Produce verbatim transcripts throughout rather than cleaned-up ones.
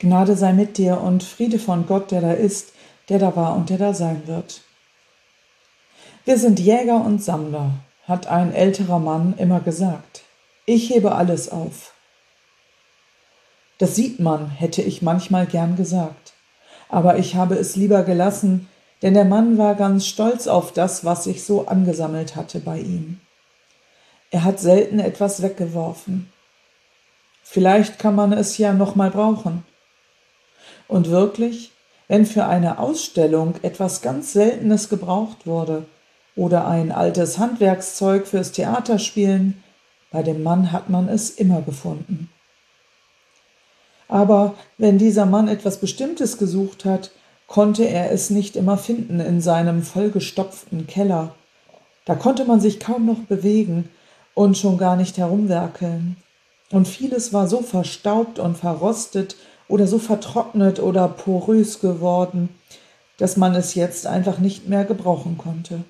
Gnade sei mit dir und Friede von Gott, der da ist, der da war und der da sein wird. Wir sind Jäger und Sammler, hat ein älterer Mann immer gesagt. Ich hebe alles auf. Das sieht man, hätte ich manchmal gern gesagt. Aber ich habe es lieber gelassen, denn der Mann war ganz stolz auf das, was sich so angesammelt hatte bei ihm. Er hat selten etwas weggeworfen. Vielleicht kann man es ja noch mal brauchen. Und wirklich, wenn für eine Ausstellung etwas ganz Seltenes gebraucht wurde oder ein altes Handwerkszeug fürs Theaterspielen, bei dem Mann hat man es immer gefunden. Aber wenn dieser Mann etwas Bestimmtes gesucht hat, konnte er es nicht immer finden in seinem vollgestopften Keller. Da konnte man sich kaum noch bewegen und schon gar nicht herumwerkeln. Und vieles war so verstaubt und verrostet oder so vertrocknet oder porös geworden, dass man es jetzt einfach nicht mehr gebrauchen konnte.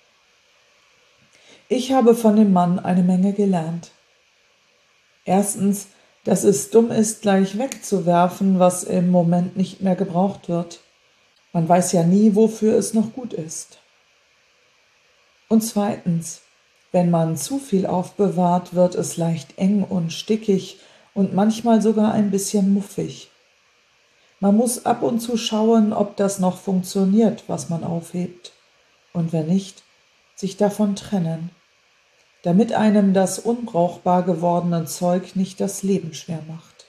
Ich habe von dem Mann eine Menge gelernt. Erstens, dass es dumm ist, gleich wegzuwerfen, was im Moment nicht mehr gebraucht wird. Man weiß ja nie, wofür es noch gut ist. Und zweitens, wenn man zu viel aufbewahrt, wird es leicht eng und stickig und manchmal sogar ein bisschen muffig. Man muss ab und zu schauen, ob das noch funktioniert, was man aufhebt. Und wenn nicht, sich davon trennen, damit einem das unbrauchbar gewordene Zeug nicht das Leben schwer macht.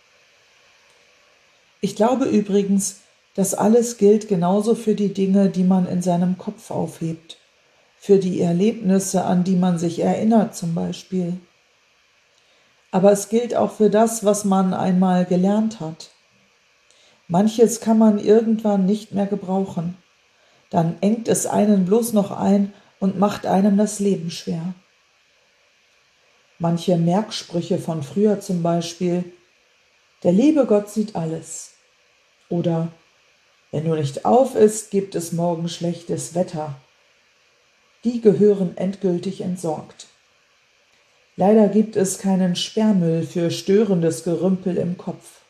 Ich glaube übrigens, das alles gilt genauso für die Dinge, die man in seinem Kopf aufhebt, für die Erlebnisse, an die man sich erinnert zum Beispiel. Aber es gilt auch für das, was man einmal gelernt hat. Manches kann man irgendwann nicht mehr gebrauchen. Dann engt es einen bloß noch ein und macht einem das Leben schwer. Manche Merksprüche von früher zum Beispiel: Der liebe Gott sieht alles. Oder wenn du nicht auf isst, gibt es morgen schlechtes Wetter. Die gehören endgültig entsorgt. Leider gibt es keinen Sperrmüll für störendes Gerümpel im Kopf.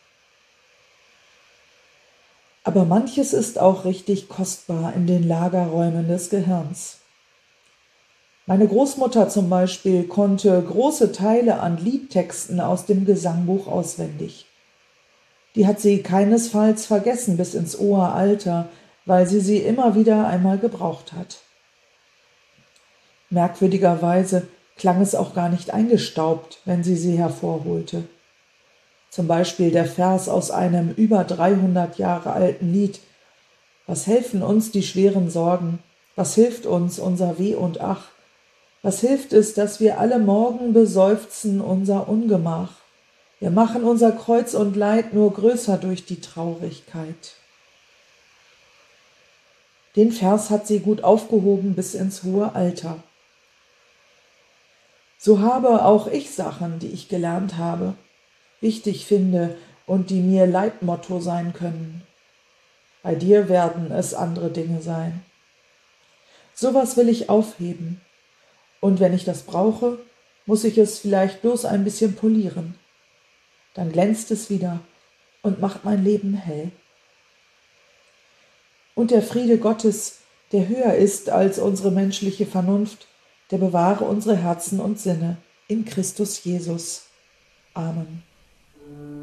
Aber manches ist auch richtig kostbar in den Lagerräumen des Gehirns. Meine Großmutter zum Beispiel konnte große Teile an Liedtexten aus dem Gesangbuch auswendig. Die hat sie keinesfalls vergessen bis ins hohe Alter, weil sie sie immer wieder einmal gebraucht hat. Merkwürdigerweise klang es auch gar nicht eingestaubt, wenn sie sie hervorholte. Zum Beispiel der Vers aus einem über dreihundert Jahre alten Lied: Was helfen uns die schweren Sorgen? Was hilft uns unser Weh und Ach? Was hilft es, dass wir alle Morgen beseufzen unser Ungemach? Wir machen unser Kreuz und Leid nur größer durch die Traurigkeit. Den Vers hat sie gut aufgehoben bis ins hohe Alter. So habe auch ich Sachen, die ich gelernt habe, wichtig finde und die mir Leitmotto sein können. Bei dir werden es andere Dinge sein. Sowas will ich aufheben. Und wenn ich das brauche, muss ich es vielleicht bloß ein bisschen polieren. Dann glänzt es wieder und macht mein Leben hell. Und der Friede Gottes, der höher ist als unsere menschliche Vernunft, der bewahre unsere Herzen und Sinne in Christus Jesus. Amen.